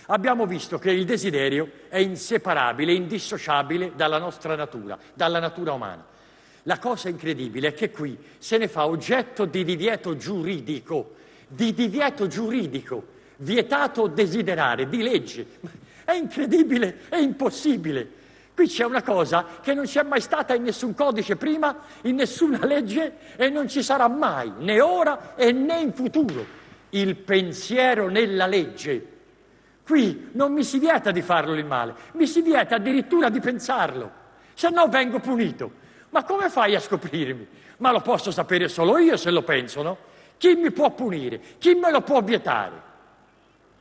Abbiamo visto che il desiderio è inseparabile, indissociabile dalla nostra natura, dalla natura umana. La cosa incredibile è che qui se ne fa oggetto di divieto giuridico, vietato desiderare, di legge. È incredibile, è impossibile. Qui c'è una cosa che non c'è mai stata in nessun codice prima, in nessuna legge e non ci sarà mai, né ora e né in futuro. Il pensiero nella legge. Qui non mi si vieta di farlo il male, mi si vieta addirittura di pensarlo, se no vengo punito. Ma come fai a scoprirmi? Ma lo posso sapere solo io se lo penso, no? Chi mi può punire? Chi me lo può vietare?